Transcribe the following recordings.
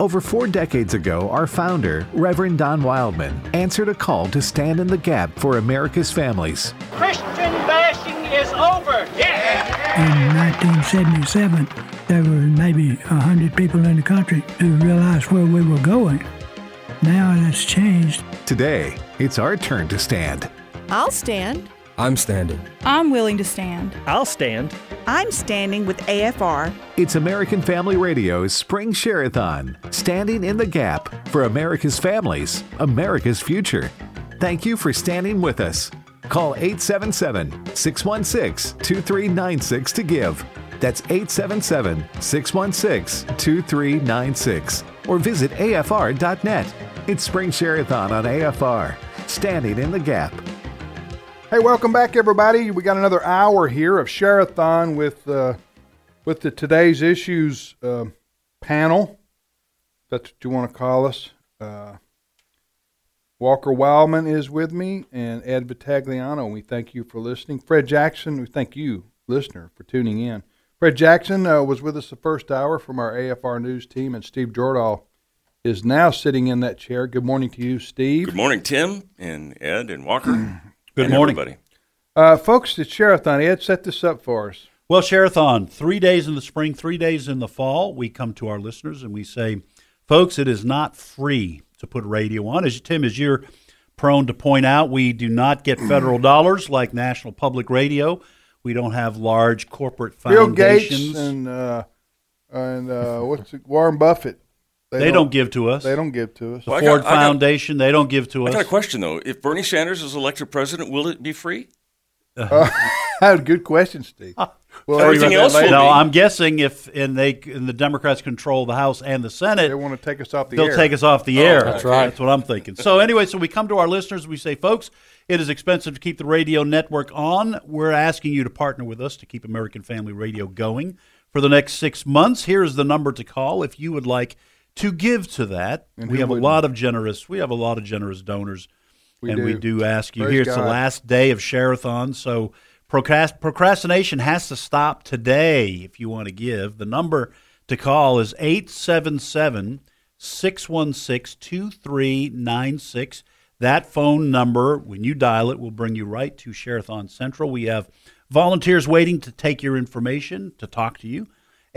Over 4 decades ago, our founder, Reverend Don Wildman, answered a call to stand in the gap for America's families. Christian bashing is over. Yeah! In 1977, there were maybe 100 people in the country who realized where we were going. Now that's changed. Today, it's our turn to stand. I'll stand. I'm standing. I'm willing to stand. I'll stand. I'm standing with AFR. It's American Family Radio's Spring Share-a-thon, standing in the gap for America's families, America's future. Thank you for standing with us. Call 877-616-2396 to give. That's 877-616-2396. Or visit afr.net. It's Spring Share-a-thon on AFR, standing in the gap. Hey, welcome back, everybody. We got another hour here of Share-a-thon with the Today's Issues panel. That's what you want to call us. Walker Wildman is with me, and Ed Vitagliano. We thank you for listening. Fred Jackson, we thank you, listener, for tuning in. Fred Jackson was with us the first hour from our AFR News team, and Steve Jordahl is now sitting in that chair. Good morning to you, Steve. Good morning, Tim and Ed and Walker. Good morning, everybody. Folks, it's Share-a-thon. Ed, set this up for us. Well, Share-a-thon, 3 days in the spring, 3 days in the fall. We come to our listeners and we say, folks, it is not free to put radio on. As you're prone to point out, we do not get federal dollars like National Public Radio. We don't have large corporate foundations. Bill Gates and Warren Buffett. They don't give to us. They don't give to us. The Ford Foundation, they don't give to us. I got a question, though. If Bernie Sanders is elected president, will it be free? Good question, Steve. Well, everything else will be. No, I'm guessing if the Democrats control the House and the Senate, they want to take us off the air. They'll take us off the air. That's right. That's what I'm thinking. So anyway, we come to our listeners. We say, folks, it is expensive to keep the radio network on. We're asking you to partner with us to keep American Family Radio going for the next 6 months. Here's the number to call if you would like to give to that. We have a lot of generous donors, we do ask you. Here's the last day of Share-a-thon, so procrastination has to stop today if you want to give. The number to call is 877-616-2396. That phone number, when you dial it, will bring you right to Share-a-thon Central. We have volunteers waiting to take your information, to talk to you.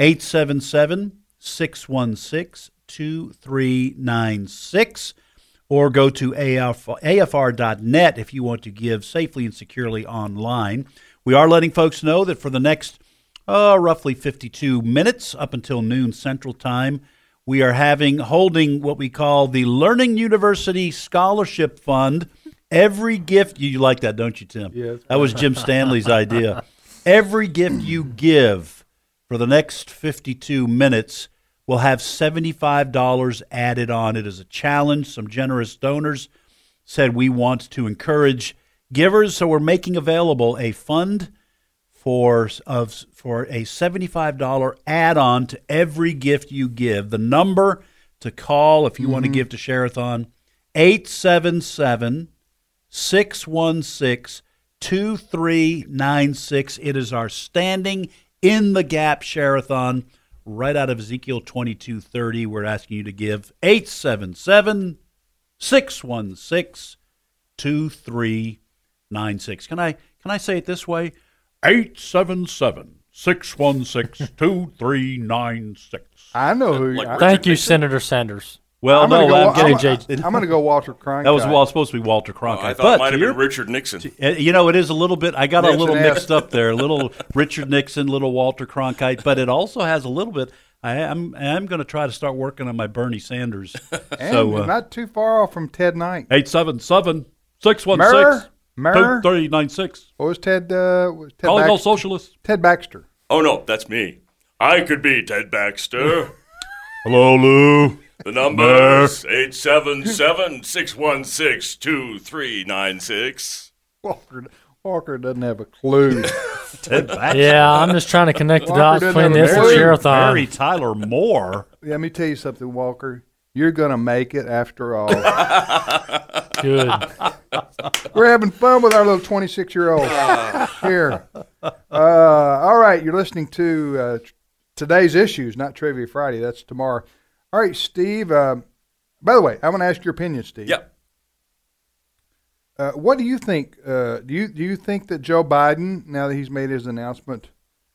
877-616-2396, or go to afr.net if you want to give safely and securely online. We are letting folks know that for the next roughly 52 minutes up until noon Central Time, we are holding what we call the Learning University Scholarship Fund. Every gift, you like that, don't you, Tim? Yes. That was Jim Stanley's idea. Every gift you give for the next 52 minutes will have $75 added on it as a challenge. Some generous donors said we want to encourage givers, so we're making available a fund for a $75 add-on to every gift you give. The number to call if you want to give to Share-a-thon, 877-616-2396. It is our standing in the gap Share-a-thon. Right out of Ezekiel 22:30, we're asking you to give 877-616-2396. Can I say it this way? 877-616-2396. I know who. Thank you, Senator Sanders. Well, I'm going to go Walter Cronkite. That was supposed to be Walter Cronkite. I thought it might have been Richard Nixon. You know, it is a little bit. I got a little mixed up there. A little Richard Nixon, little Walter Cronkite, but it also has a little bit. I'm going to try to start working on my Bernie Sanders. And not too far off from Ted Knight. 877-616-2396. What was Ted? Calling all socialists. Ted Baxter. Oh, no, that's me. I could be Ted Baxter. Hello, Lou. The number is 877-616-2396. Walker doesn't have a clue. Ted Baxter. Yeah, I'm just trying to connect the dots between this and Share-a-thon. Mary Tyler Moore. Let me tell you something, Walker. You're going to make it after all. Good. We're having fun with our little 26-year-old here. All right, you're listening to Today's Issues, not Trivia Friday. That's tomorrow. All right, Steve. By the way, I want to ask your opinion, Steve. Yeah. What do you think? Do you think that Joe Biden, now that he's made his announcement,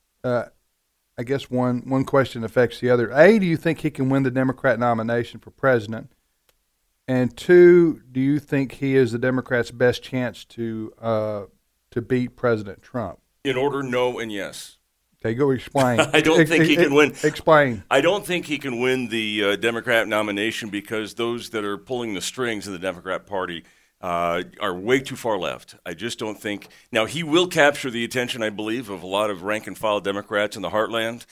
I guess one question affects the other. A, do you think he can win the Democrat nomination for president? And two, do you think he is the Democrats' best chance to beat President Trump? In order, no and yes. Okay, go explain. I don't think he can win. Explain. I don't think he can win the Democrat nomination because those that are pulling the strings in the Democrat Party are way too far left. I just don't think. Now, he will capture the attention, I believe, of a lot of rank-and-file Democrats in the heartland.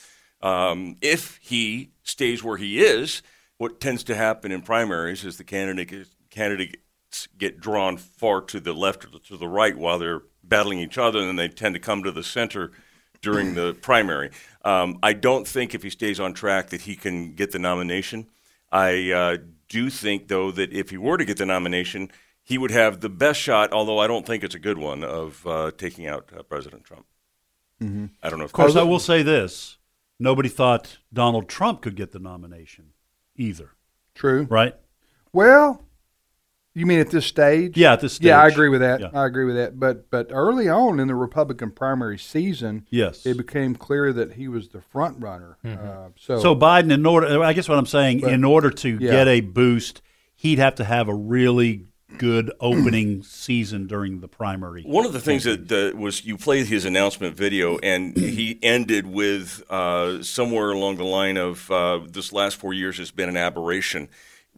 If he stays where he is, what tends to happen in primaries is the candidates get drawn far to the left or to the right while they're battling each other, and then they tend to come to the center during the primary. I don't think if he stays on track that he can get the nomination. I do think, though, that if he were to get the nomination, he would have the best shot, although I don't think it's a good one, of taking out President Trump. Mm-hmm. I don't know. Of course, I will say this. Nobody thought Donald Trump could get the nomination either. True. Right? Well, you mean at this stage? Yeah, at this stage. Yeah, I agree with that. Yeah. I agree with that. But early on in the Republican primary season, yes, it became clear that he was the front runner. Mm-hmm. So Biden, in order, I guess what I'm saying, in order to get a boost, he'd have to have a really good opening season during the primary. One of the things that was, you played his announcement video, and he ended with somewhere along the line of this last 4 years has been an aberration.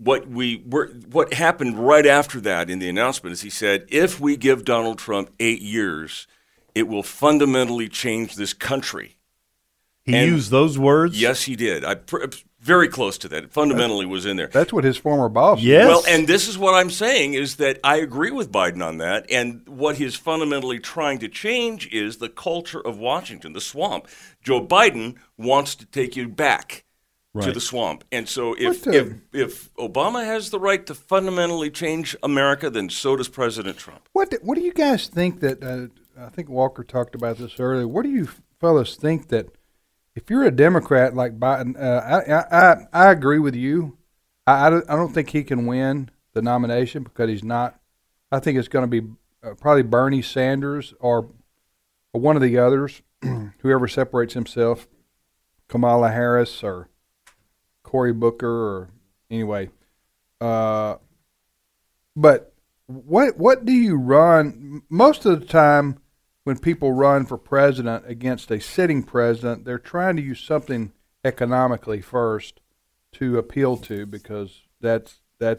What happened right after that in the announcement is he said, if we give Donald Trump 8 years, it will fundamentally change this country. He used those words? Yes, he did. Very close to that. It fundamentally was in there. That's what his former boss said. Yes. Well, and this is what I'm saying is that I agree with Biden on that. And what he's fundamentally trying to change is the culture of Washington, the swamp. Joe Biden wants to take you back to the swamp. And so if Obama has the right to fundamentally change America, then so does President Trump. What do you guys think that I think Walker talked about this earlier. What do you fellas think that if you're a Democrat like Biden, I agree with you. I don't think he can win the nomination because he's not. I think it's going to be probably Bernie Sanders or one of the others, whoever separates himself, Kamala Harris or Cory Booker or anyway. But what do you run? Most of the time when people run for president against a sitting president, they're trying to use something economically first to appeal to, because that's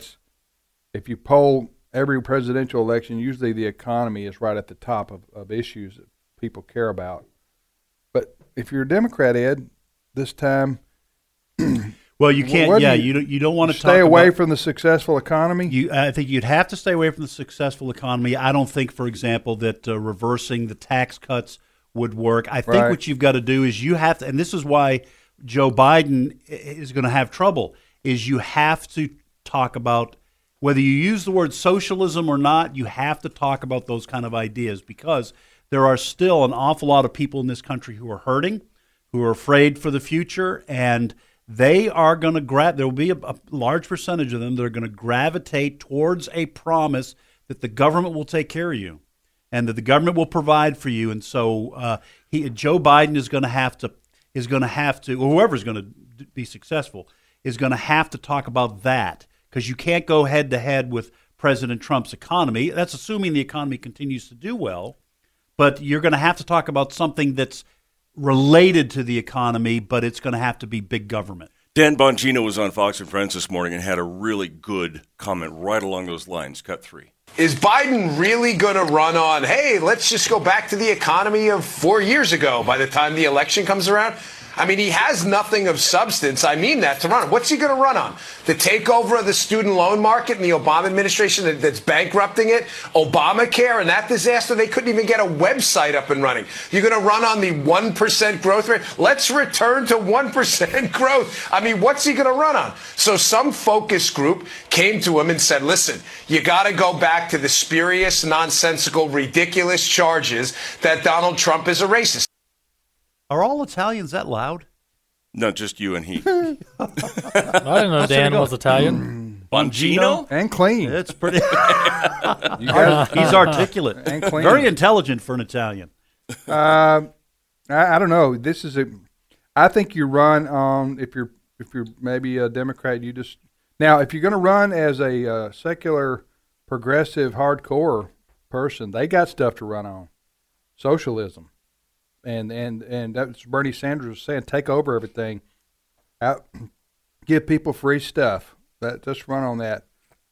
if you poll every presidential election, usually the economy is right at the top of issues that people care about. But if you're a Democrat, Ed, this time, well, you can't. You don't want to stay away from the successful economy. I think you'd have to stay away from the successful economy. I don't think, for example, that reversing the tax cuts would work. I think what you've got to do is you have to, and this is why Joe Biden is going to have trouble, is you have to talk about, whether you use the word socialism or not, you have to talk about those kind of ideas, because there are still an awful lot of people in this country who are hurting, who are afraid for the future, and they are going to there will be a large percentage of them that are going to gravitate towards a promise that the government will take care of you and that the government will provide for you. And so Joe Biden is going to have to, or whoever's going to be successful, is going to have to talk about that, because you can't go head to head with President Trump's economy. That's assuming the economy continues to do well, but you're going to have to talk about something that's related to the economy, but it's going to have to be big government. Dan Bongino was on Fox and Friends this morning and had a really good comment right along those lines. Cut 3. Is Biden really going to run on, hey, let's just go back to the economy of 4 years ago by the time the election comes around? I mean, he has nothing of substance. I mean that to run on. What's he going to run on? The takeover of the student loan market in the Obama administration that's bankrupting it? Obamacare and that disaster? They couldn't even get a website up and running. You're going to run on the 1% growth rate? Let's return to 1% growth. I mean, what's he going to run on? So some focus group came to him and said, listen, you got to go back to the spurious, nonsensical, ridiculous charges that Donald Trump is a racist. Are all Italians that loud? Not just you and he. I didn't know Dan was Italian. Bongino? And clean. It's pretty. You guys, He's articulate And clean. very intelligent for an Italian. I don't know. I think you run on if you're maybe a Democrat. You just now if you're going to run as a secular, progressive, hardcore person, they got stuff to run on. Socialism, and that's Bernie Sanders was saying. Take over everything. Give people free stuff. Just run on that.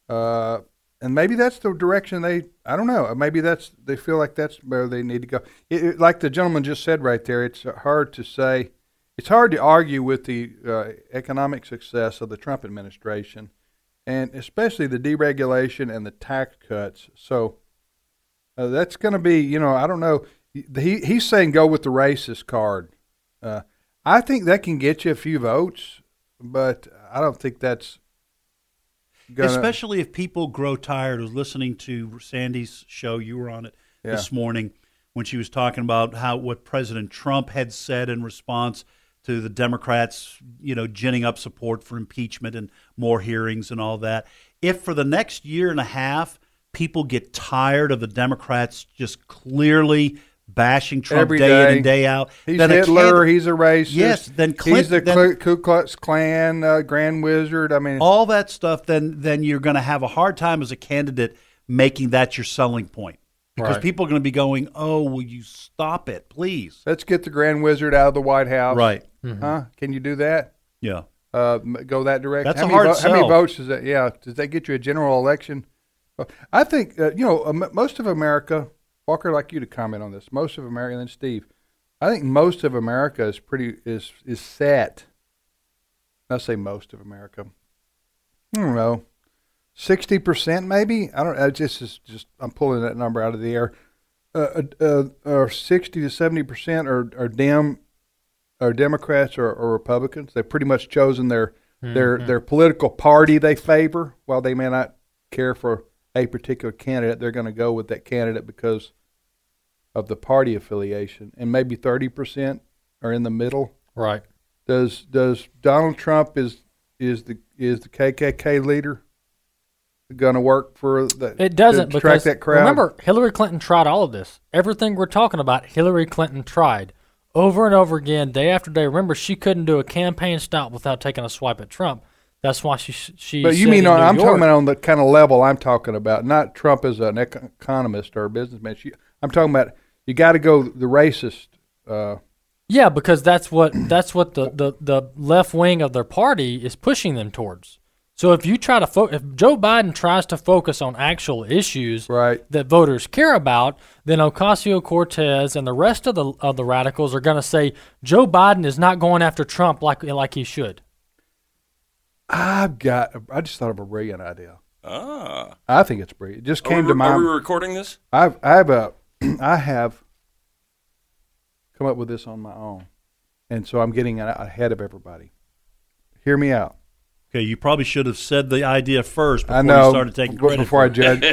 And maybe that's the direction I don't know. Maybe they feel like that's where they need to go. Like the gentleman just said right there, it's hard to say. It's hard to argue with the economic success of the Trump administration, and especially the deregulation and the tax cuts. So that's going to be, I don't know. He's saying go with the racist card. I think that can get you a few votes, but I don't think that's especially if people grow tired of listening to Sandy's show. You were on it this morning when she was talking about what President Trump had said in response to the Democrats, ginning up support for impeachment and more hearings and all that. If for the next year and a half people get tired of the Democrats just clearly bashing Trump every day in and day out. He's Hitler. He's a racist. Yes, then Clinton, he's the Ku Klux Klan Grand Wizard. I mean, all that stuff. Then you're going to have a hard time as a candidate making that your selling point because people are going to be going, "Oh, will you stop it, please? Let's get the Grand Wizard out of the White House." Right? Mm-hmm. Huh? Can you do that? Yeah. Go that direction. That's a hard sell. How many votes does that? Yeah. Does that get you a general election? I think most of America. Walker, I'd like you to comment on this. Most of America, and then Steve, I think most of America is set. I'll say most of America. I don't know, 60% maybe. I don't. I'm pulling that number out of the air. 60 to 70% are Democrats or Republicans. They've pretty much chosen their political party they favor. While they may not care for a particular candidate, they're going to go with that candidate because of the party affiliation, and maybe 30% are in the middle. Right. Does Donald Trump is the KKK leader going to work for the? It doesn't to attract because that crowd? Remember, Hillary Clinton tried all of this. Everything we're talking about, Hillary Clinton tried over and over again, day after day. Remember, she couldn't do a campaign stop without taking a swipe at Trump. That's why she. But you mean I'm talking about on the kind of level I'm talking about, not Trump as an economist or a businessman. I'm talking about you got to go the racist. Yeah, because that's what the left wing of their party is pushing them towards. So if you try to if Joe Biden tries to focus on actual issues that voters care about, then Ocasio-Cortez and the rest of the radicals are going to say Joe Biden is not going after Trump like he should. I just thought of a brilliant idea. I think it's brilliant. It just came to mind. Are we recording this? I have come up with this on my own, and so I'm getting ahead of everybody. Hear me out. Okay, you probably should have said the idea first before I know, you started taking credit before I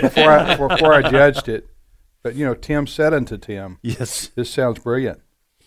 judged it. But Tim said unto Tim, "Yes, this sounds brilliant."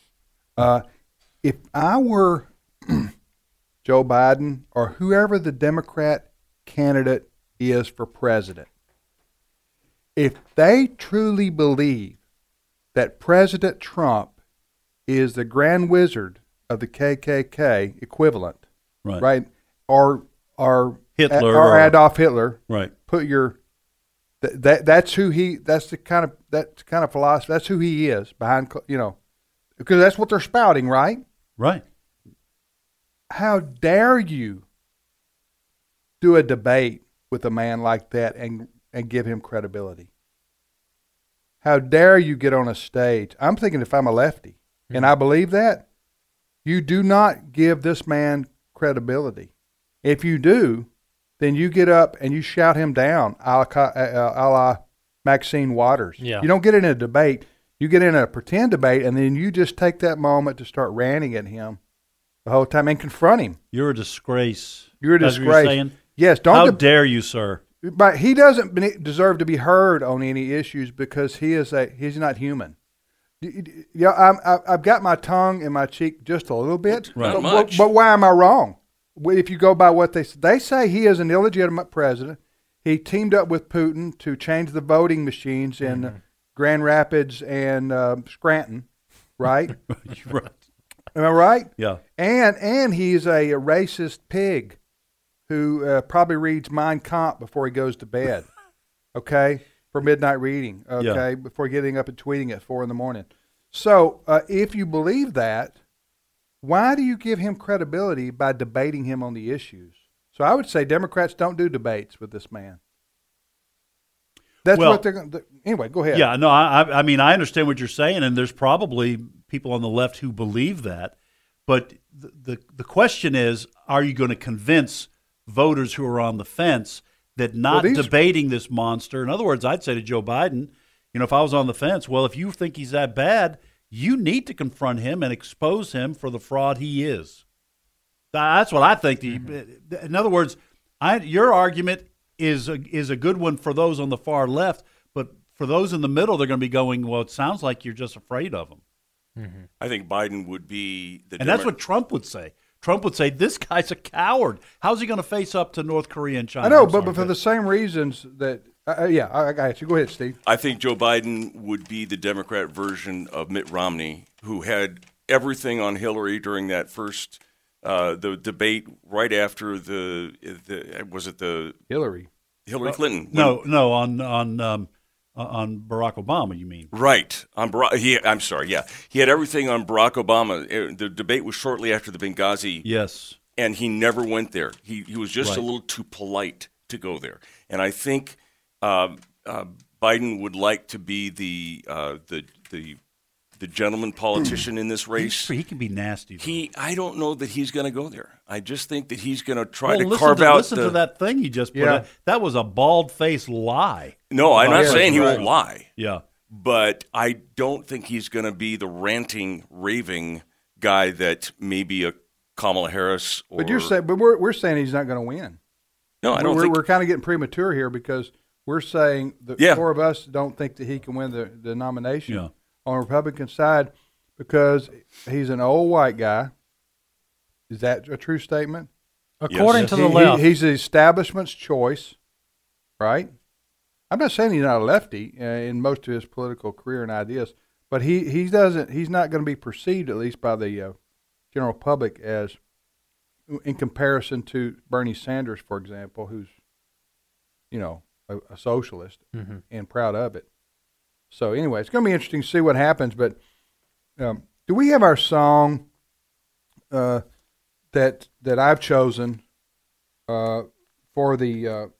If I were Joe Biden or whoever the Democrat candidate is for president, if they truly believe that President Trump is the Grand Wizard of the KKK equivalent, right? Or Hitler or Adolf Hitler, right? Put your that's who he. That's the kind of philosophy. That's who he is behind. Because that's what they're spouting, right? Right. How dare you do a debate with a man like that and give him credibility? How dare you get on a stage? I'm thinking if I'm a lefty, and I believe that, you do not give this man credibility. If you do, then you get up and you shout him down, a la Maxine Waters. Yeah. You don't get in a debate. You get in a pretend debate, and then you just take that moment to start ranting at him the whole time and confront him. You're a disgrace. You're a disgrace. Saying? Yes. How dare you, sir? But he doesn't deserve to be heard on any issues because he's not human. Yeah, I've got my tongue in my cheek just a little bit. Right. Not But, much. but why am I wrong? If you go by what they say he is an illegitimate president. He teamed up with Putin to change the voting machines in Grand Rapids and Scranton, right? Right. Am I right? Yeah. And he's a racist pig who probably reads Mein Kampf before he goes to bed, okay, for midnight reading, okay, before getting up and tweeting at 4 a.m. So if you believe that, why do you give him credibility by debating him on the issues? So I would say Democrats don't do debates with this man. That's what they're going to do. Anyway, go ahead. Yeah, no, I mean, I understand what you're saying, and there's probably people on the left who believe that. But the question is, are you going to convince voters who are on the fence that not debating this monster? In other words, I'd say to Joe Biden, if I was on the fence, well, if you think he's that bad, you need to confront him and expose him for the fraud he is. That's what I think. In other words, your argument is a good one for those on the far left, but for those in the middle, they're going to be going, well, it sounds like you're just afraid of him. Mm-hmm. I think Biden would be and that's what Trump would say. Trump would say, this guy's a coward. How's he going to face up to North Korea and China? I know, but for the same reasons that I got you. Go ahead, Steve. I think Joe Biden would be the Democrat version of Mitt Romney, who had everything on Hillary during that first the debate right after the Hillary Clinton? No, on Barack Obama, you mean? Right. I'm sorry, yeah. He had everything on Barack Obama. The debate was shortly after the Benghazi. Yes. And he never went there. He was just a little too polite to go there. And I think Biden would like to be the gentleman politician in this race. He can be nasty. I don't know that he's going to go there. I just think that he's going to try to carve out. Listen to that thing he just put out. That was a bald-faced lie. No, I'm not saying he won't lie. Yeah. But I don't think he's going to be the ranting, raving guy that maybe a Kamala Harris or. But we're saying he's not going to win. No, I don't think. We're kind of getting premature here because we're saying the four of us don't think that he can win the nomination on the Republican side because he's an old white guy. Is that a true statement? According to the left. He's the establishment's choice, right? I'm not saying he's not a lefty in most of his political career and ideas, but he's not going to be perceived, at least by the general public, as in comparison to Bernie Sanders, for example, who's a socialist and proud of it. So anyway, it's going to be interesting to see what happens. But do we have our song that I've chosen for the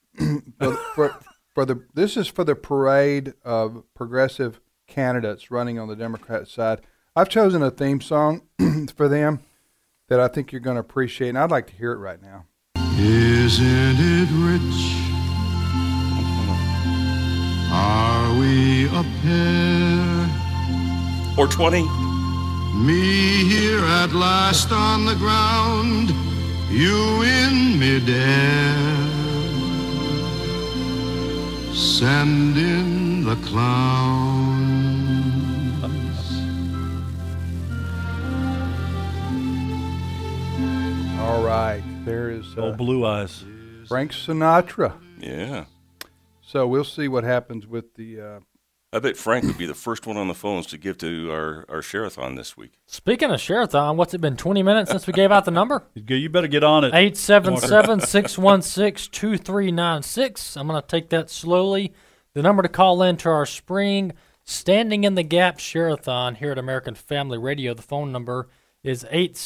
this is for the parade of progressive candidates running on the Democrat side. I've chosen a theme song for them that I think you're going to appreciate, and I'd like to hear it right now. Isn't it rich? Are we a pair? Or 20? Me here at last on the ground, you in midair. Send in the clowns. All right, there is old Blue Eyes, Frank Sinatra. Yeah. So we'll see what happens with the. I bet Frank would be the first one on the phones to give to our Share-a-thon this week. Speaking of Share-a-thon, what's it been, 20 minutes since we gave out the number? You better get on it. 877-616-2396. I'm going to take that slowly. The number to call in to our spring Standing in the Gap Share-a-thon here at American Family Radio. The phone number is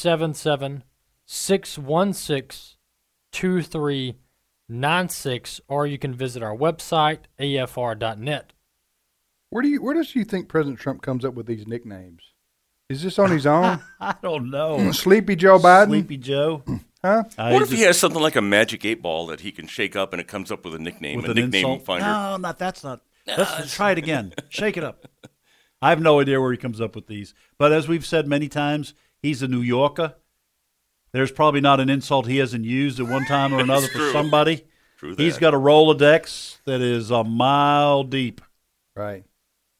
877-616-2396, or you can visit our website, afr.net. Where does you think President Trump comes up with these nicknames? Is this on his own? I don't know. Sleepy Joe Biden? Sleepy Joe? Huh? What if he has something like a magic 8-ball that he can shake up and it comes up with a nickname, with a nickname insult? finder? No, that's not. Let's try it again. Shake it up. I have no idea where he comes up with these. But as we've said many times, he's a New Yorker. There's probably not an insult he hasn't used at one time or another for somebody. True that. He's got a Rolodex that is a mile deep. Right.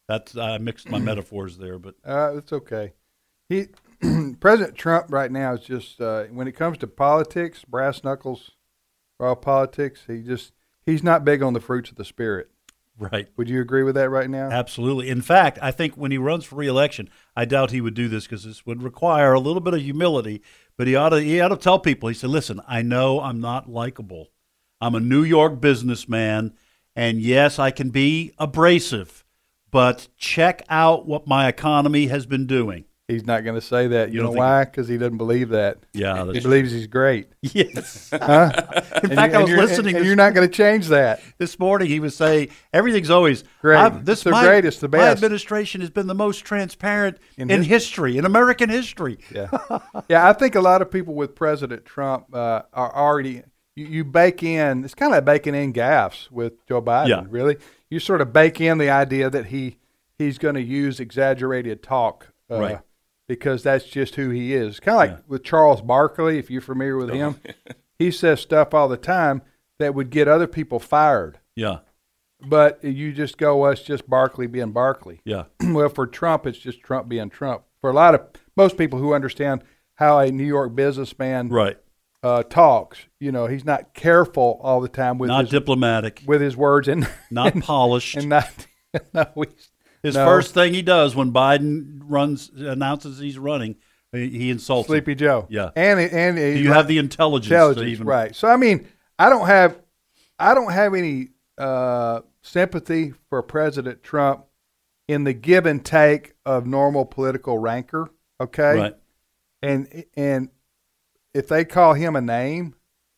That's I mixed my metaphors there, but it's okay. President Trump right now is just when it comes to politics, brass knuckles, raw politics. He's not big on the fruits of the spirit. Right. Would you agree with that right now? Absolutely. In fact, I think when he runs for re-election, I doubt he would do this because this would require a little bit of humility. But he ought to tell people. He said, "Listen, I know I'm not likable. I'm a New York businessman, and yes, I can be abrasive, but check out what my economy has been doing." He's not going to say that. You know why? Because he doesn't believe that. Yeah, he believes he's great. Yes. Huh? In fact, I was listening. And you're not going to change that. This morning, he was saying everything's always great. It's the greatest, the best. My administration has been the most transparent in history, in American history. Yeah, yeah. I think a lot of people with President Trump are already. You bake in. It's kind of like baking in gaffes with Joe Biden. Yeah. Really, you sort of bake in the idea that he's going to use exaggerated talk. Right. Because that's just who he is. Kind of like with Charles Barkley, if you're familiar with him. He says stuff all the time that would get other people fired. Yeah. But you just go, well, it's just Barkley being Barkley. Yeah. Well, for Trump, it's just Trump being Trump. For most people who understand how a New York businessman talks, he's not careful all the time with not diplomatic with his words and not polished and not His first thing he does when Biden announces he's running, he insults Sleepy Joe. Yeah, and do you have the intelligence to even right? So I mean, I don't have any sympathy for President Trump in the give and take of normal political rancor. Okay, right? And if they call him a name,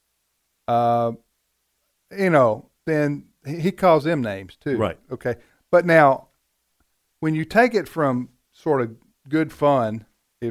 then he calls them names too. Right. Okay, but now, when you take it from sort of good fun,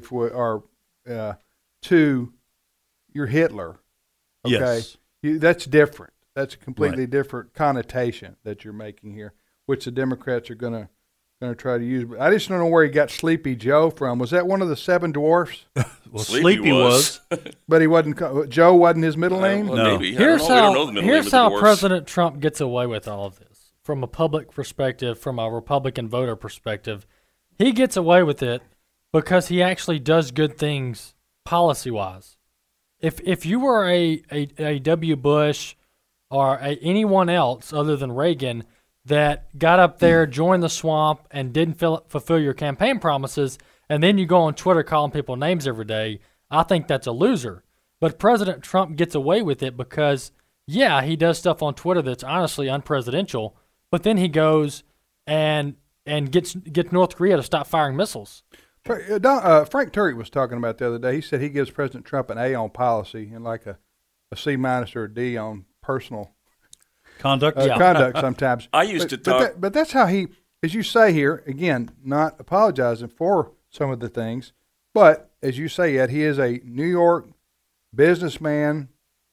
to your Hitler, okay, yes. That's different. That's a completely different connotation that you're making here, which the Democrats are going to try to use. But I just don't know where he got Sleepy Joe from. Was that one of the Seven Dwarfs? Well, Sleepy was. But he wasn't. Joe wasn't his middle name. Well, no. Maybe. Here's how Dwarfs. President Trump gets away with all of this. From a public perspective, from a Republican voter perspective, he gets away with it because he actually does good things policy-wise. If you were a W. Bush or anyone else other than Reagan that got up there, joined the swamp, and didn't fulfill your campaign promises, and then you go on Twitter calling people names every day, I think that's a loser. But President Trump gets away with it because, yeah, he does stuff on Twitter that's honestly unpresidential, but then he goes and gets North Korea to stop firing missiles. Frank Turek was talking about the other day. He said he gives President Trump an A on policy and like a C- or a D on personal conduct. Conduct sometimes. I used to talk, but that's how he, as you say here, again, not apologizing for some of the things, but as you say, Ed, he is a New York businessman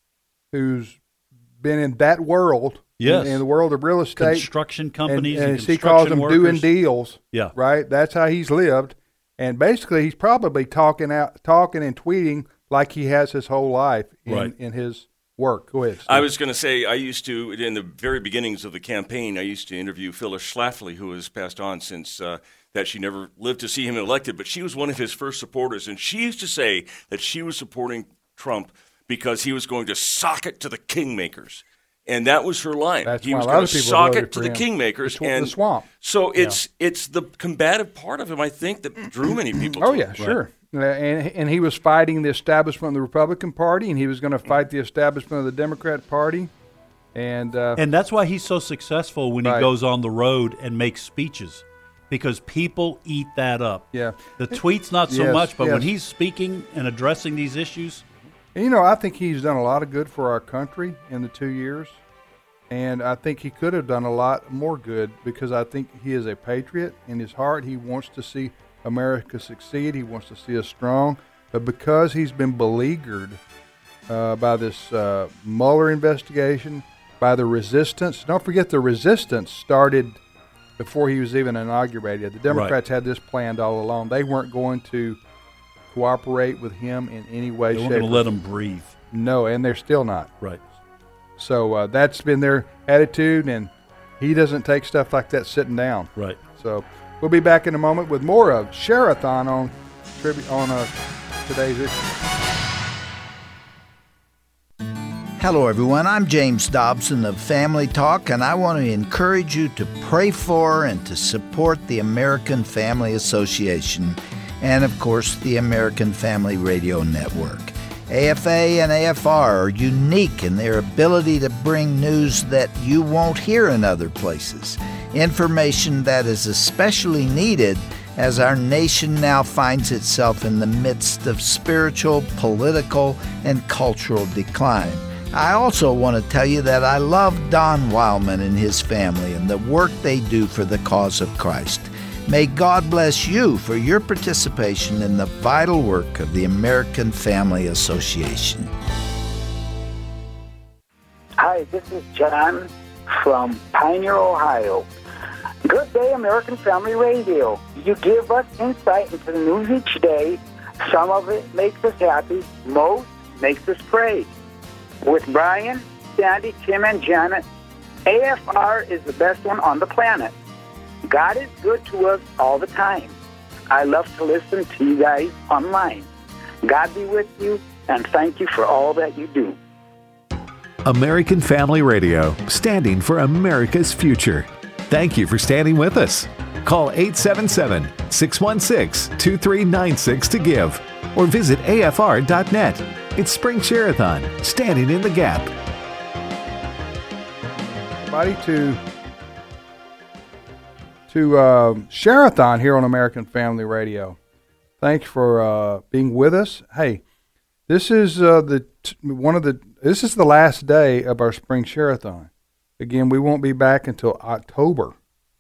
who's been in that world. Yes. In the world of real estate. Construction companies and he calls them workers. doing deals. Yeah. Right? That's how he's lived. And basically he's probably talking and tweeting like he has his whole life in his work. Go ahead, Steve. I was going to say, I used to, in the very beginnings of the campaign, I used to interview Phyllis Schlafly, who has passed on since that she never lived to see him elected, but she was one of his first supporters, and she used to say that she was supporting Trump because he was going to sock it to the kingmakers. And that was her line. He was going to sock it to the kingmakers and the swamp. So it's the combative part of him, I think, that drew many people to him. Yeah, sure. And he was fighting the establishment of the Republican Party, and he was going to fight the establishment of the Democrat Party. And that's why he's so successful when he goes on the road and makes speeches, because people eat that up. Yeah. The tweets not so much, but when he's speaking and addressing these issues. And, I think he's done a lot of good for our country in the 2 years. And I think he could have done a lot more good because I think he is a patriot in his heart. He wants to see America succeed. He wants to see us strong. But because he's been beleaguered by this Mueller investigation, by the resistance. Don't forget the resistance started before he was even inaugurated. The Democrats had this planned all along. They weren't going to cooperate with him in any way, shape, or form. They weren't going to let him breathe. No, and they're still not. Right. So that's been their attitude, and He doesn't take stuff like that sitting down. Right. So we'll be back in a moment with more of Share-a-thon on today's issue. Hello, everyone. I'm James Dobson of Family Talk, and I want to encourage you to pray for and to support the American Family Association and, of course, the American Family Radio Network. AFA and AFR are unique in their ability to bring news that you won't hear in other places, information that is especially needed as our nation now finds itself in the midst of spiritual, political, and cultural decline. I also want to tell you that I love Don Wildman and his family and the work they do for the cause of Christ. May God bless you for your participation in the vital work of the American Family Association. Hi, this is John from Pioneer, Ohio. Good day, American Family Radio. You give us insight into the news each day. Some of it makes us happy. Most makes us pray. With Brian, Sandy, Tim, and Janet, AFR is the best one on the planet. God is good to us all the time. I love to listen to you guys online. God be with you, and thank you for all that you do. American Family Radio, standing for America's future. Thank you for standing with us. Call 877-616-2396 to give, or visit afr.net. It's Spring Share-a-thon, standing in the gap. Everybody to Share-a-thon here on American Family Radio. Thanks for being with us. Hey, this is this is the last day of our Spring Share-a-thon. Again, we won't be back until October.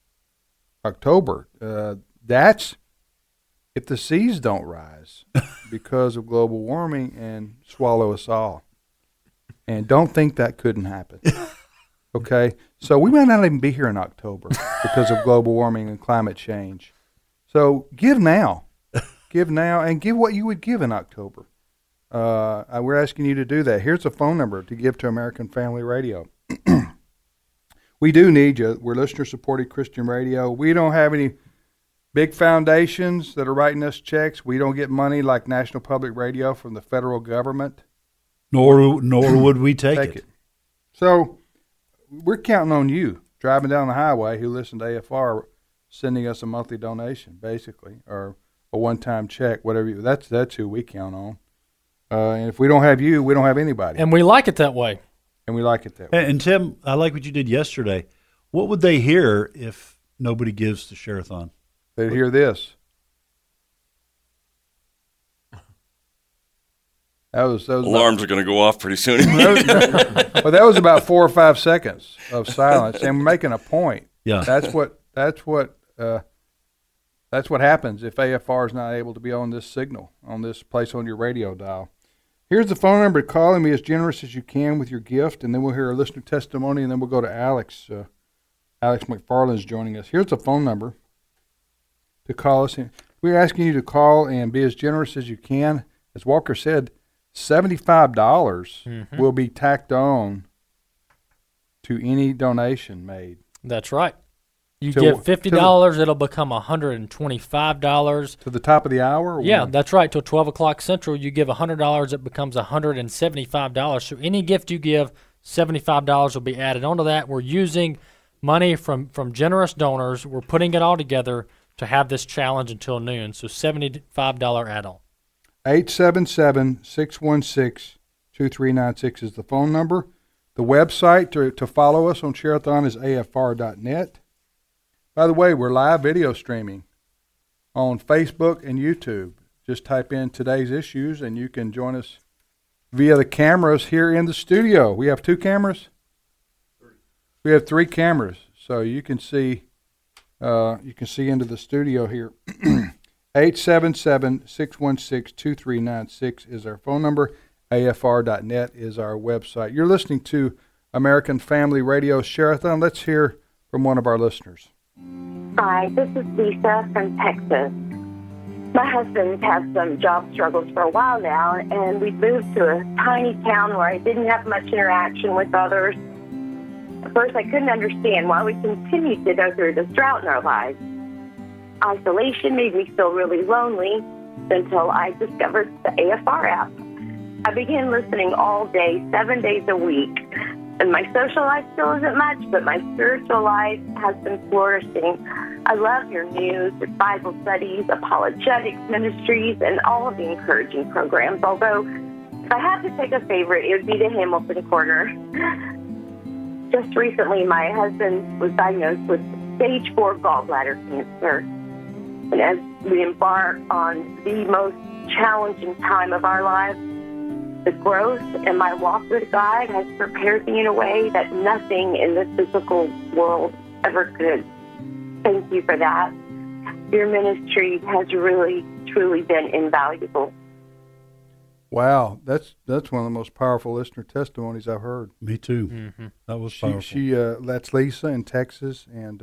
That's if the seas don't rise because of global warming and swallow us all. And don't think that couldn't happen. Okay? So we might not even be here in October because of global warming and climate change. So give now. Give now and give what you would give in October. We're asking you to do that. Here's a phone number to give to American Family Radio. We do need you. We're listener-supported Christian radio. We don't have any big foundations that are writing us checks. We don't get money like National Public Radio from the federal government. Nor would we take it. So we're counting on you driving down the highway who listen to AFR, sending us a monthly donation, basically, or a one-time check, whatever. That's who we count on. And if we don't have you, we don't have anybody. And we like it that way. And we like it that way. And Tim, I like what you did yesterday. What would they hear if nobody gives to Share-a-thon? They'd hear this. Alarms are going to go off pretty soon. Well, that was about 4 or 5 seconds of silence, and we're making a point. Yeah, that's what happens if AFR is not able to be on this signal, on this place on your radio dial. Here's the phone number to call and be as generous as you can with your gift, and then we'll hear a listener testimony, and then we'll go to Alex. Alex McFarland is joining us. Here's the phone number to call us. We're asking you to call and be as generous as you can. As Walker said, $75 will be tacked on to any donation made. That's right. You give $50, it'll become $125. To the top of the hour? Yeah, that's right. Till 12 o'clock Central, you give $100, it becomes $175. So any gift you give, $75 will be added onto that. We're using money from generous donors. We're putting it all together to have this challenge until noon. So $75 add-on. 877-616-2396 is the phone number. The website to follow us on Share-a-thon is afr.net. By the way, we're live video streaming on Facebook and YouTube. Just type in today's issues and you can join us via the cameras here in the studio. We have 2 cameras? 3. We have 3 cameras, so you can see into the studio here. 877-616-2396 is our phone number. AFR.net is our website. You're listening to American Family Radio Share-a-thon. Let's hear from one of our listeners. Hi, this is Lisa from Texas. My husband's had some job struggles for a while now, and we moved to a tiny town where I didn't have much interaction with others. At first, I couldn't understand why we continued to go through this drought in our lives. Isolation made me feel really lonely until I discovered the AFR app. I began listening all day, 7 days a week. And my social life still isn't much, but my spiritual life has been flourishing. I love your news, your Bible studies, apologetics ministries, and all of the encouraging programs. Although, if I had to pick a favorite, it would be the Hamilton Corner. Just recently, my husband was diagnosed with stage 4 gallbladder cancer. And as we embark on the most challenging time of our lives, the growth in my walk with God has prepared me in a way that nothing in this physical world ever could. Thank you for that. Your ministry has really, truly been invaluable. Wow, that's one of the most powerful listener testimonies I've heard. Me too. That was powerful. That's Lisa in Texas, and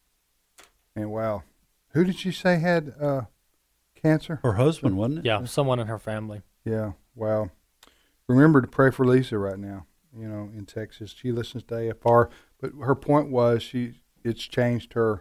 wow, who did she say had cancer? Her husband, wasn't it? Yeah, someone in her family. Yeah, wow. Remember to pray for Lisa right now. In Texas, she listens to AFR, but her point was it's changed her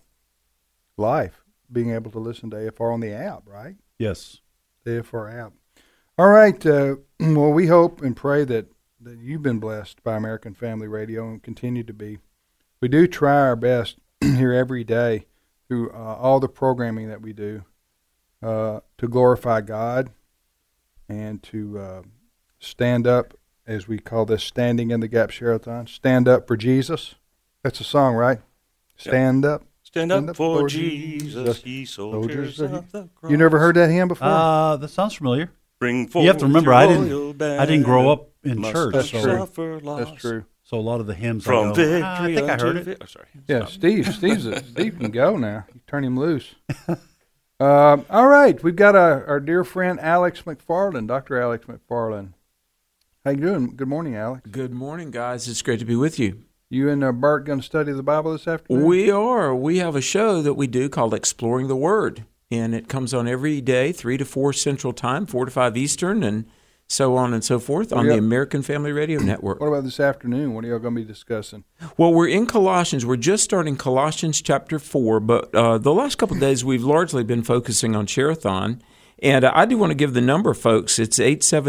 life being able to listen to AFR on the app, right? Yes, the AFR app. All right. Well, we hope and pray that you've been blessed by American Family Radio and continue to be. We do try our best here every day through all the programming that we do to glorify God and to stand up, as we call this, Standing in the Gap Share-a-thon. Stand up for Jesus. That's a song, right? Stand up. Stand up for Jesus, ye soldiers of the cross. You never heard that hymn before? That sounds familiar. Bring you have to remember, I didn't grow up in must church. That's true. Loss. That's true. So a lot of the hymns From victory I think I heard it. Oh, sorry. Yeah, Steve can go now. You turn him loose. All right, we've got our dear friend Alex McFarland, Dr. Alex McFarland. How you doing? Good morning, Alex. Good morning, guys. It's great to be with you. You and Bart going to study the Bible this afternoon? We are. We have a show that we do called Exploring the Word, and it comes on every day, 3 to 4 Central Time, 4 to 5 Eastern, and so on and so forth on the American Family Radio Network. What about this afternoon? What are y'all going to be discussing? Well, we're in Colossians. We're just starting Colossians chapter 4, but the last couple of days we've largely been focusing on Share-a-thon. And I do want to give the number, folks. It's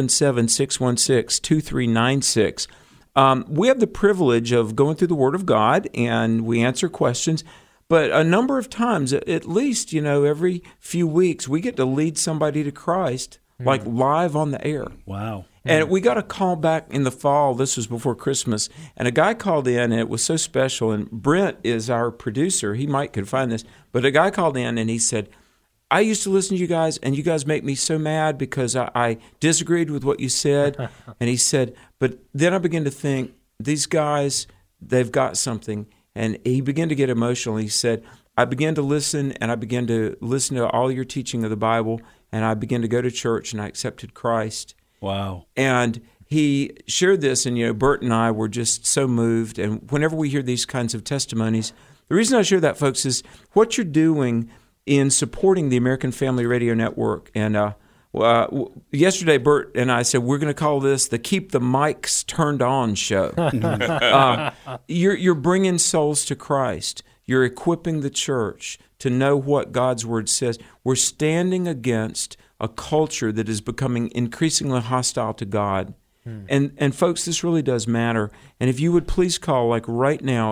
877-616-2396. We have the privilege of going through the Word of God, and we answer questions. But a number of times, at least, every few weeks, we get to lead somebody to Christ, like live on the air. Wow. And we got a call back in the fall. This was before Christmas. And a guy called in, and it was so special. And Brent is our producer. He could find this. But a guy called in, and he said, I used to listen to you guys, and you guys make me so mad because I disagreed with what you said. And he said, but then I began to think, these guys, they've got something. And he began to get emotional. He said, I began to listen, and I began to listen to all your teaching of the Bible, and I began to go to church, and I accepted Christ. Wow. And he shared this, and, Bert and I were just so moved. And whenever we hear these kinds of testimonies, the reason I share that, folks, is what you're doing in supporting the American Family Radio Network. And yesterday, Bert and I said, we're going to call this the Keep the Mics Turned On show. You're bringing souls to Christ. You're equipping the church to know what God's Word says. We're standing against a culture that is becoming increasingly hostile to God. And folks, this really does matter. And if you would please call, like right now,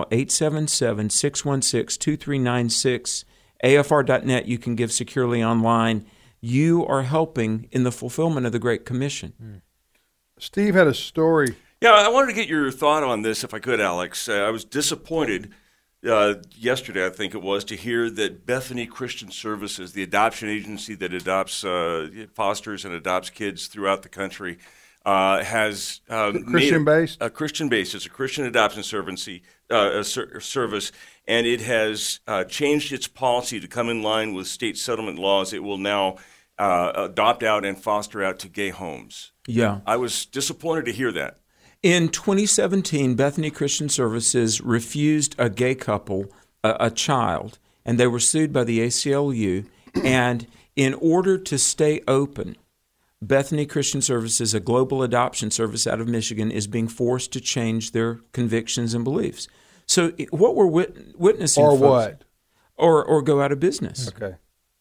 877-616-2396, AFR.net, you can give securely online. You are helping in the fulfillment of the Great Commission. Steve had a story. Yeah, I wanted to get your thought on this, if I could, Alex. I was disappointed yesterday, I think it was, to hear that Bethany Christian Services, the adoption agency that adopts, fosters and adopts kids throughout the country, has Christian-based? Christian-based. It's a Christian adoption service, and it has changed its policy to come in line with state settlement laws. It will now adopt out and foster out to gay homes. Yeah. I was disappointed to hear that. In 2017, Bethany Christian Services refused a gay couple a child, and they were sued by the ACLU. And in order to stay open, Bethany Christian Services, a global adoption service out of Michigan, is being forced to change their convictions and beliefs. So what we're witnessing, or folks, what, or go out of business. Okay,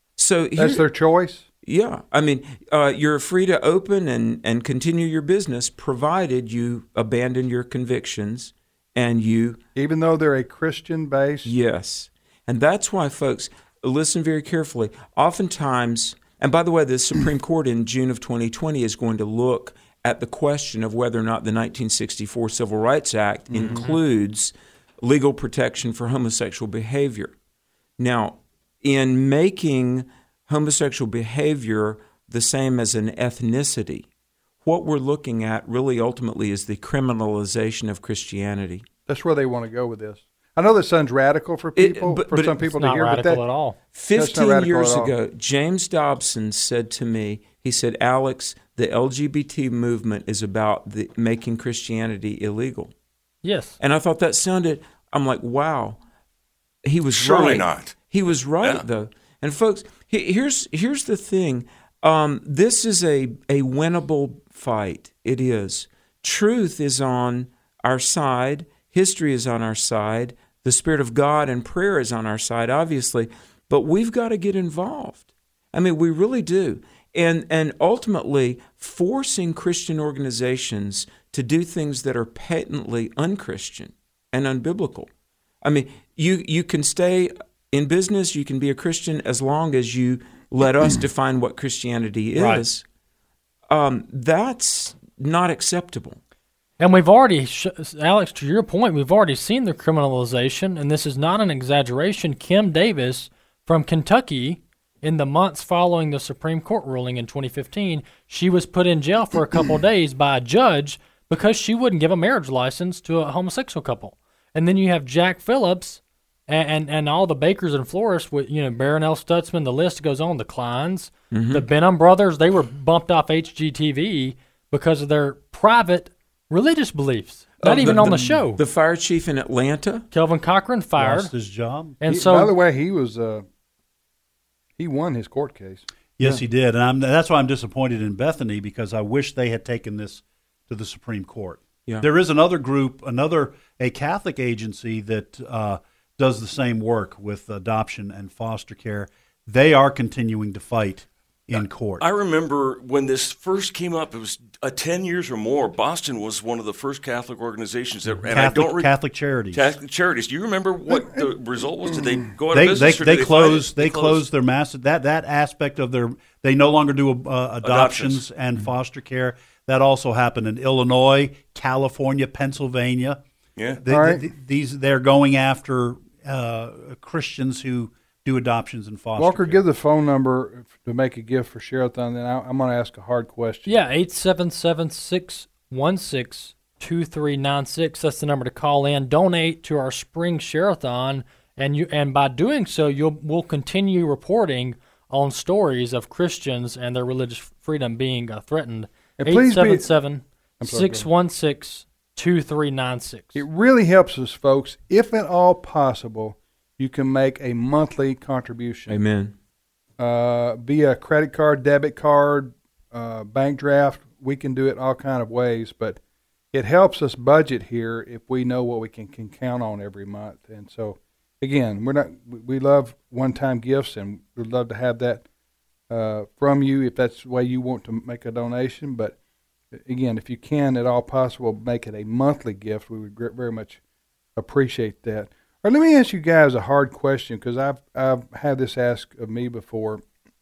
so that's their choice. Yeah, I mean, you're free to open and continue your business, provided you abandon your convictions and you, even though they're a Christian base. Yes, and that's why, folks, listen very carefully. Oftentimes, and by the way, the Supreme Court in June of 2020 is going to look at the question of whether or not the 1964 Civil Rights Act includes legal protection for homosexual behavior. Now, in making homosexual behavior the same as an ethnicity, what we're looking at really ultimately is the criminalization of Christianity. That's where they want to go with this. I know that sounds radical for people, but some people to hear, but that, at all. 15 years ago, James Dobson said to me, he said, Alex, the LGBT movement is about making Christianity illegal. Yes. And I thought that sounded, I'm like, wow. He was Surely right. not. He was right, though. And folks, here's the thing. This is a winnable fight. It is. Truth is on our side. History is on our side. The Spirit of God and prayer is on our side, obviously. But we've got to get involved. I mean, we really do. And ultimately, forcing Christian organizations to do things that are patently unchristian and unbiblical. I mean, you can stay in business, you can be a Christian as long as you let us define what Christianity is. Right. That's not acceptable. And we've already, Alex, to your point, we've already seen the criminalization, and this is not an exaggeration. Kim Davis from Kentucky, in the months following the Supreme Court ruling in 2015, she was put in jail for a couple of days by a judge because she wouldn't give a marriage license to a homosexual couple. And then you have Jack Phillips and all the bakers and florists, with Barronelle Stutzman, the list goes on, the Kleins, the Benham brothers, they were bumped off HGTV because of their private religious beliefs. Not even on the show. The fire chief in Atlanta, Kelvin Cochran, fired. Lost his job. And by the way, he was he won his court case. Yes, he did. And that's why I'm disappointed in Bethany, because I wish they had taken this to the Supreme Court. Yeah. There is another group, a Catholic agency that does the same work with adoption and foster care. They are continuing to fight in court. I remember when this first came up, it was 10 years or more. Boston was one of the first Catholic organizations that, Catholic charities. Catholic charities. Do you remember what the result was? Did they go out of business? They closed their massive that aspect of their. They no longer do adoptions and foster care. That also happened in Illinois, California, Pennsylvania. Yeah, they're going after Christians who do adoptions and foster Walker, care. give the phone number to make a gift for Share-a-thon, then I'm going to ask a hard question. Yeah, 877-616-2396. That's the number to call in. Donate to our spring Share-a-thon, and by doing so, we'll continue reporting on stories of Christians and their religious freedom being threatened. 877-616-2396. It really helps us, folks. If at all possible, you can make a monthly contribution. Amen. Via credit card, debit card, bank draft. We can do it all kind of ways, but it helps us budget here if we know what we can count on every month. And so, again, we love one-time gifts, and we'd love to have that from you if that's the way you want to make a donation. But again, if you can at all possible make it a monthly gift, we would very much appreciate that. All right, let me ask you guys a hard question, because I've had this asked of me before.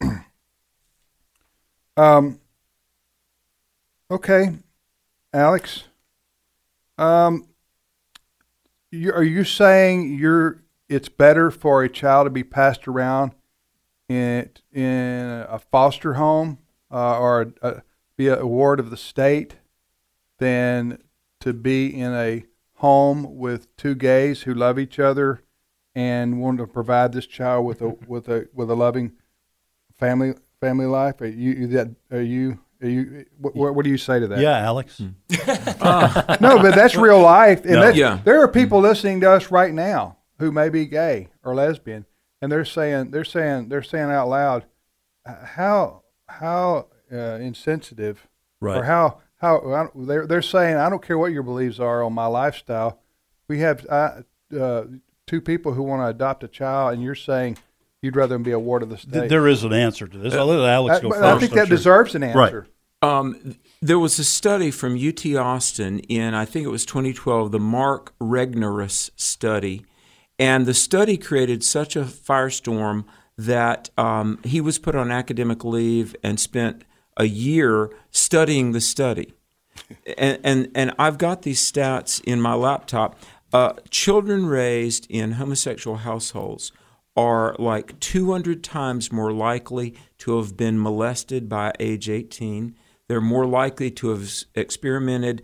Okay, Alex. Are you saying it's better for a child to be passed around in a foster home or be a ward of the state than to be in a home with two gays who love each other and want to provide this child with a loving family life? What do you say to that? Yeah, Alex. No, but that's real life. And there are people listening to us right now who may be gay or lesbian, and they're saying out loud, how insensitive, Right. or how they're saying, I don't care what your beliefs are on my lifestyle. We have 2 people who want to adopt a child, and you're saying you'd rather them be a ward of the state. There is an answer to this. I'll let Alex go first. I think that deserves an answer. Right. There was a study from UT Austin in, I think it was 2012, the Mark Regnerus study, and the study created such a firestorm that he was put on academic leave and spent a year studying the study. And I've got these stats in my laptop. Children raised in homosexual households are like 200 times more likely to have been molested by age 18. They're more likely to have experimented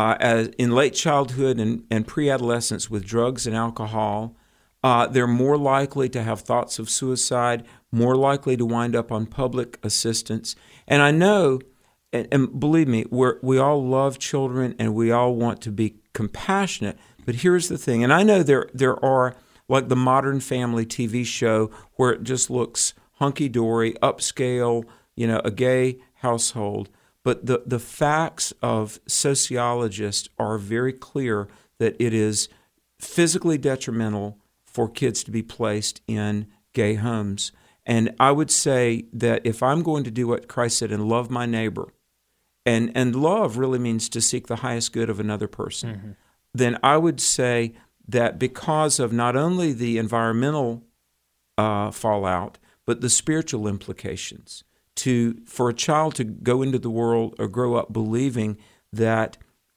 in late childhood and pre-adolescence with drugs and alcohol. They're more likely to have thoughts of suicide, more likely to wind up on public assistance. And I know, and believe me, we all love children and we all want to be compassionate. But here's the thing, and I know there are, like the Modern Family TV show, where it just looks hunky-dory, upscale, a gay household. But the facts of sociologists are very clear that it is physically detrimental for kids to be placed in gay homes. And I would say that if I'm going to do what Christ said and love my neighbor, and love really means to seek the highest good of another person, then I would say that because of not only the environmental fallout, but the spiritual implications, for a child to go into the world or grow up believing that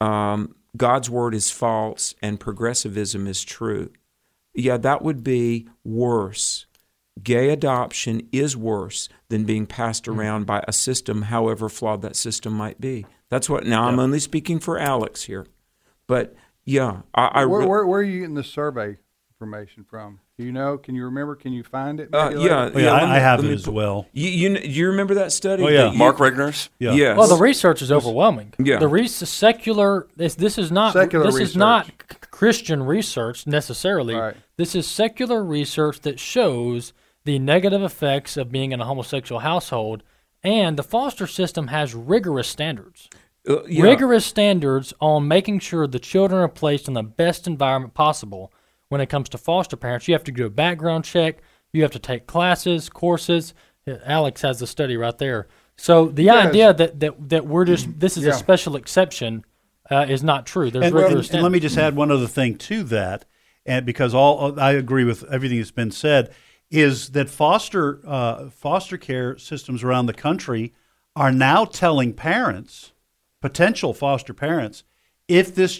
God's word is false and progressivism is true, that would be worse. Gay adoption is worse than being passed around by a system, however flawed that system might be. That's what. Now, I'm only speaking for Alex here, but where are you getting the survey information from? Do you know? Can you remember? Can you find it? I have it as well. You remember that study? Oh, yeah. Mark Regnerus? Yeah. Yes. Well, the research is overwhelming. Yeah. The secular. This is not secular this research. Is not Christian research necessarily. Right. This is secular research that shows the negative effects of being in a homosexual household, and the foster system has rigorous standards. Rigorous standards on making sure the children are placed in the best environment possible. When it comes to foster parents, you have to do a background check. You have to take classes, courses. Alex has the study right there. So the idea that we're just this is a special exception is not true. There's rigorous standards. And let me just add one other thing to that, and because I agree with everything that's been said, is that foster care systems around the country are now telling parents, potential foster parents, if this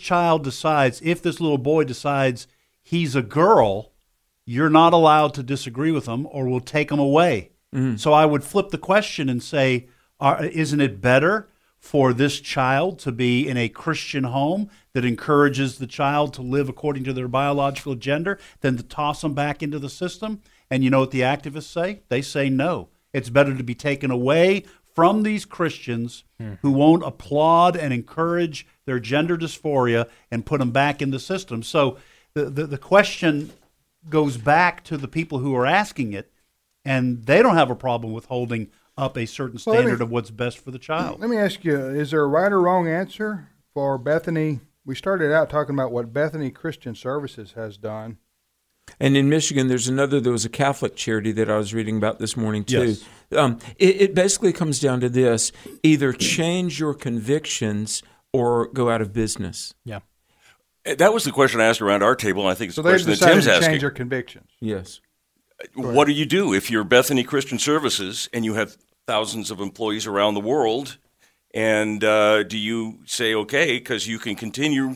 little boy decides he's a girl, you're not allowed to disagree with him or we'll take him away. Mm-hmm. So I would flip the question and say, isn't it better for this child to be in a Christian home that encourages the child to live according to their biological gender than to toss them back into the system? And you know what the activists say? They say no. It's better to be taken away from these Christians who won't applaud and encourage their gender dysphoria and put them back in the system. So the question goes back to the people who are asking it, and they don't have a problem with holding up a certain standard of what's best for the child. Let me ask you, is there a right or wrong answer for Bethany? We started out talking about what Bethany Christian Services has done. And in Michigan, there was a Catholic charity that I was reading about this morning, too. Yes. It basically comes down to this: either change your convictions or go out of business. Yeah. That was the question I asked around our table, and I think it's the question that So Tim's they decided to asking. change their convictions. Yes. What do you do if you're Bethany Christian Services and you have thousands of employees around the world, and do you say, okay, because you can continue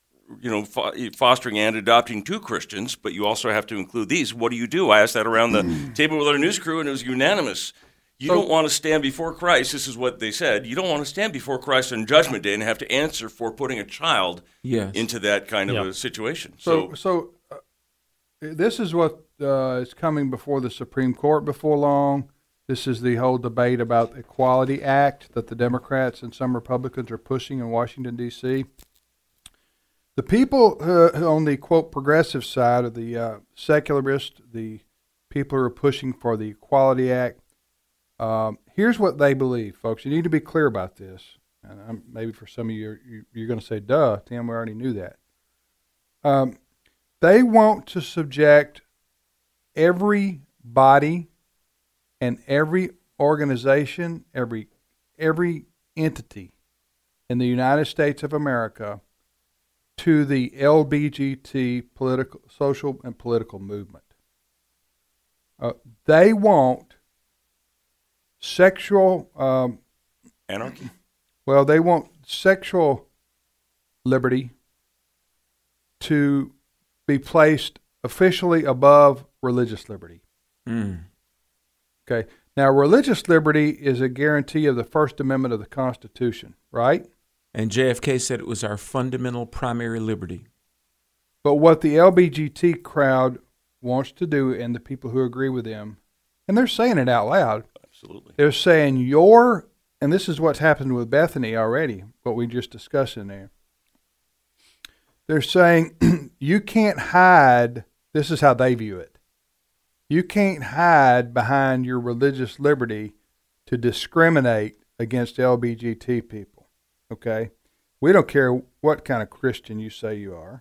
fostering and adopting 2 Christians, but you also have to include these. What do you do? I asked that around the table with our news crew, and it was unanimous. You don't want to stand before Christ. This is what they said. You don't want to stand before Christ on Judgment Day and have to answer for putting a child into that kind of a situation. So this is what is coming before the Supreme Court before long. This is the whole debate about the Equality Act that the Democrats and some Republicans are pushing in Washington, D.C. The people on the, quote, progressive side of the secularist, the people who are pushing for the Equality Act, Here's what they believe, folks. You need to be clear about this. And maybe for some of you, you're going to say, duh, Tim, we already knew that. They want to subject every body and every organization, every entity in the United States of America to the LGBT social and political movement. They want sexual anarchy. Well, they want sexual liberty to be placed officially above religious liberty. Okay. Now, religious liberty is a guarantee of the First Amendment of the Constitution, right? And JFK said it was our fundamental primary liberty. But what the LGBT crowd wants to do, and the people who agree with them, and they're saying it out loud. Absolutely. They're saying and this is what's happened with Bethany already, what we just discussed in there. They're saying you can't hide, this is how they view it. You can't hide behind your religious liberty to discriminate against LGBT people, okay? We don't care what kind of Christian you say you are.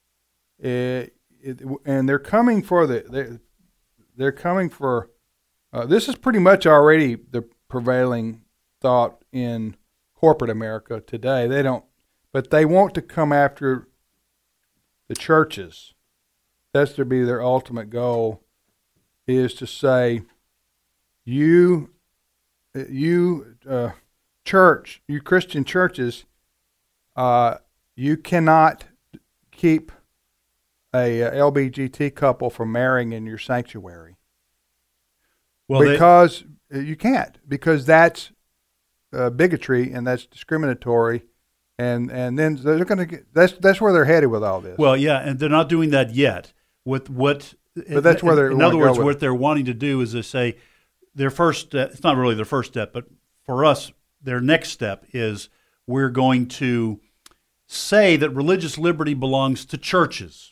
And they're coming for they're coming for, this is pretty much already the prevailing thought in corporate America today. But they want to come after the churches. That's to be their ultimate goal, is to say, you Christian churches, you cannot keep a LGBT couple from marrying in your sanctuary. Well, because you can't, because that's bigotry and that's discriminatory, and then they're going to get, that's where they're headed with all this. Well, yeah, and they're not doing that yet. But that's where they're. In other words, what they're wanting to do is to say their first. It's not really their first step, but for us, their next step is we're going to say that religious liberty belongs to churches,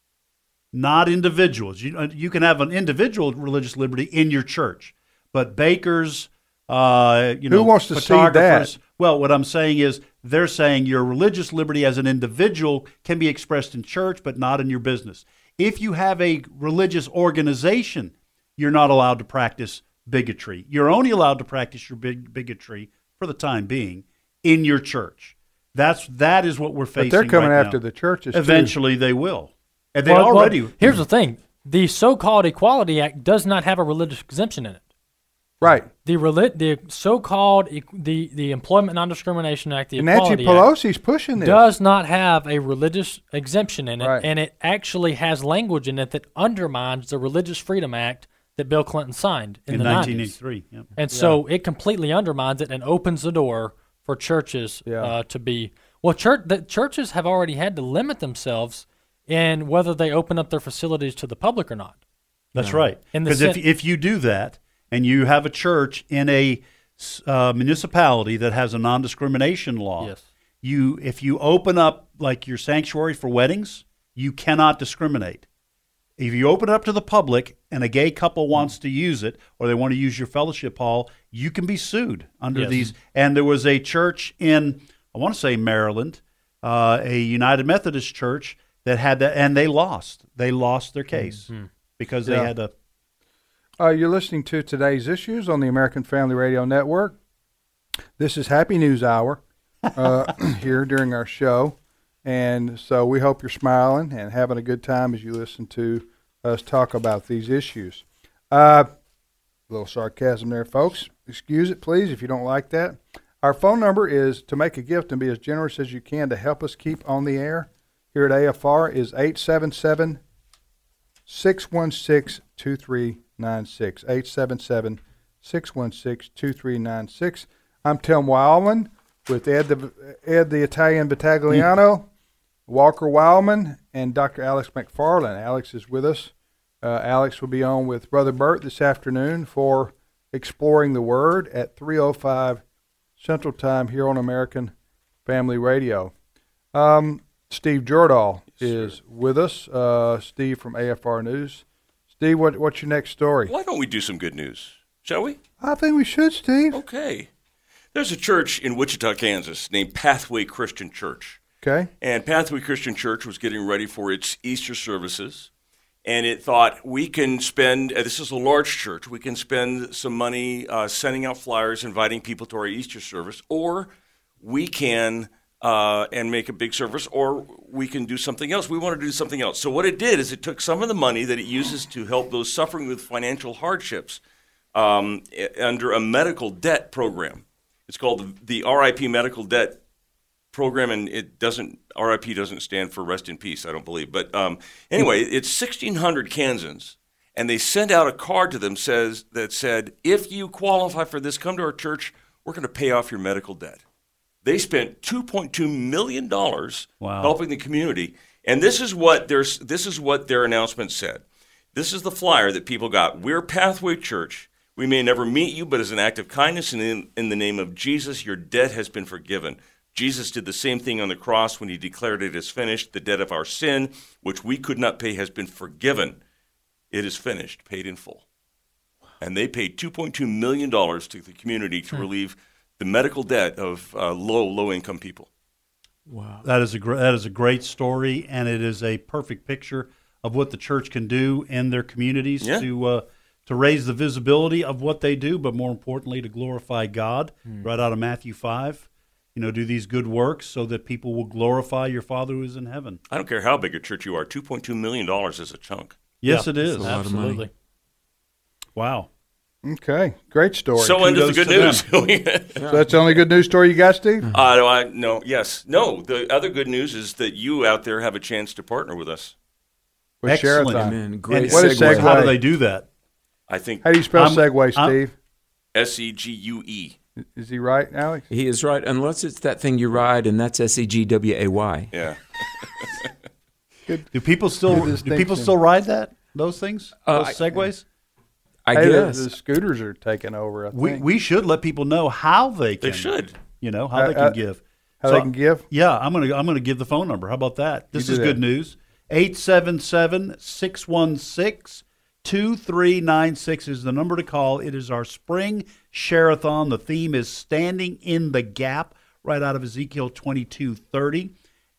not individuals. You can have an individual religious liberty in your church, but bakers, who wants to see that? Well, what I'm saying is they're saying your religious liberty as an individual can be expressed in church, but not in your business. If you have a religious organization, you're not allowed to practice bigotry. You're only allowed to practice your bigotry for the time being in your church. That is what we're facing. But they're coming right after now. the churches. Eventually, they will, and they already. Well, here's the thing: the so-called Equality Act does not have a religious exemption in it. Right. The so-called the Employment Non-Discrimination Act, the Nancy Pelosi's pushing this, does not have a religious exemption in it, right. And it actually has language in it that undermines the Religious Freedom Act that Bill Clinton signed in the 1983. 90s. Yep. And so it completely undermines it and opens the door for churches to be churches have already had to limit themselves in whether they open up their facilities to the public or not. That's right. Because if you do that, and you have a church in a municipality that has a non-discrimination law, yes. If you open up like your sanctuary for weddings, you cannot discriminate. If you open it up to the public and a gay couple wants to use it, or they want to use your fellowship hall, you can be sued under these. And there was a church in, I want to say Maryland, a United Methodist church that had that, and they lost. They lost their case because they had a. You're listening to today's issues on the American Family Radio Network. This is Happy News Hour here during our show. And so we hope you're smiling and having a good time as you listen to us talk about these issues. A little sarcasm there, folks. Excuse it, please, if you don't like that. Our phone number is to make a gift and be as generous as you can to help us keep on the air here at AFR is 877-616-2396. 877-616-2396. I'm Tim Wildman with Ed the Italian Vitagliano, Walker Wildman, and Dr. Alex McFarland. Alex is with us. Alex will be on with Brother Bert this afternoon for Exploring the Word at 3:05 Central Time here on American Family Radio. Steve Jordahl is with us. Steve from AFR News. Steve, what's your next story? Why don't we do some good news, shall we? I think we should, Steve. Okay. There's a church in Wichita, Kansas named Pathway Christian Church. Okay. And Pathway Christian Church was getting ready for its Easter services. And it thought, we can spend, this is a large church, we can spend some money sending out flyers, inviting people to our Easter service, or we can, and make a big service, or we can do something else. We want to do something else. So what it did is it took some of the money that it uses to help those suffering with financial hardships under a medical debt program. It's called the RIP Medical Debt Program, and it doesn't, RIP doesn't stand for rest in peace, I don't believe. But anyway, it's 1,600 Kansans, and they sent out a card to them that said, if you qualify for this, come to our church, we're going to pay off your medical debt. They spent $2.2 million helping the community, and this is what their announcement said. This is the flyer that people got. We're Pathway Church. We may never meet you, but as an act of kindness and in the name of Jesus, your debt has been forgiven. Jesus did the same thing on the cross when he declared it is finished. The debt of our sin, which we could not pay, has been forgiven. It is finished, paid in full. And they paid $2.2 million to the community to relieve the medical debt of low-income people. Wow. That is a great story, and it is a perfect picture of what the church can do in their communities to raise the visibility of what they do, but more importantly, to glorify God, right out of Matthew 5. Do these good works so that people will glorify your Father who is in heaven. I don't care how big a church you are, $2.2 million is a chunk. Yes, it is. That's a lot of money. Wow. Okay, great story. So into the good news. So that's the only good news story you got, Steve? No. The other good news is that you out there have a chance to partner with us. With Excellent. Sherathon. Amen. Great What is Segway? How do they do that? I think. How do you spell Segway, Steve? SEGUE. Is he right, Alex? He is right, unless it's that thing you ride, and that's SEGWAY. Yeah. Do people still ride those things? Those Segways? I guess. The scooters are taking over, I think. We should let people know how they can. They should. How they can give. They can give? Yeah, I'm gonna give the phone number. How about that? This is good news. 877-616-2396 is the number to call. It is our spring Share-a-thon. The theme is Standing in the Gap, right out of Ezekiel 22:30.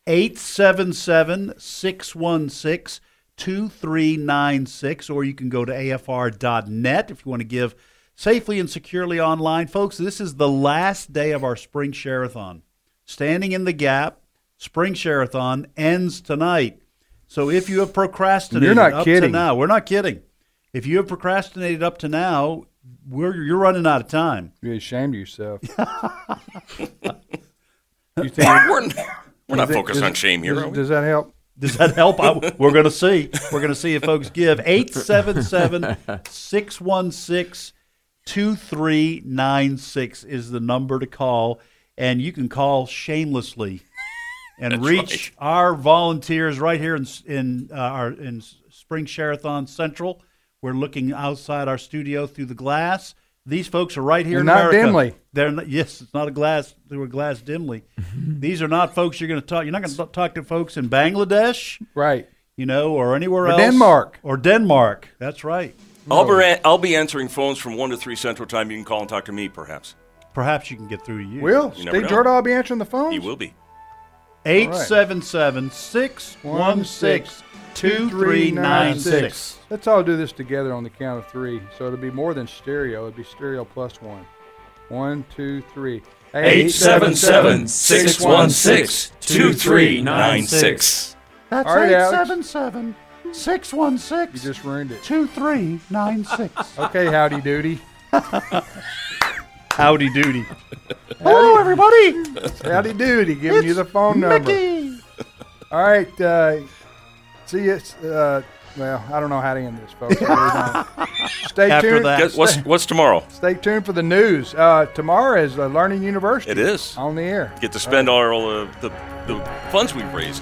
877-616-2396, or you can go to afr.net if you want to give safely and securely online. Folks, this is the last day of our spring Share-a-thon. Standing in the Gap, spring Share-a-thon ends tonight. So if you have procrastinated to now, we're not kidding. If you have procrastinated up to now, you're running out of time. You're ashamed of yourself. We're not focused on shame here. Does that help? Does that help? We're going to see. We're going to see if folks give. 877-616-2396 is the number to call, and you can call shamelessly and reach our volunteers right here in Spring Share-a-thon Central. We're looking outside our studio through the glass. These folks are right here in America. Not dimly. Yes, it's not a glass through a glass dimly. These are not folks you're going to talk. You're not going to talk to folks in Bangladesh, right? Or anywhere else. Denmark. That's right. I'll be answering phones from 1 to 3 Central Time. You can call and talk to me, perhaps. Perhaps you can get through to you. Will Steve Jordan will be answering the phone? He will be. 877-616-2396. Let's all do this together on the count of 3. So it'll be more than stereo. It'll be stereo plus 1. 1, 2, 3. 877-616-2396. That's all right, 877-616. You just ruined it. 2396. Okay, howdy doody. Howdy doody. Hello, everybody. Howdy doody. Giving you the phone number. Mickey. All right. See you. Well, I don't know how to end this, folks. Stay tuned. What's tomorrow? Stay tuned for the news. Tomorrow is Learning University. It is. On the air. Get to spend all the funds we've raised.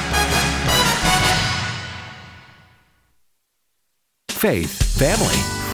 Faith, family,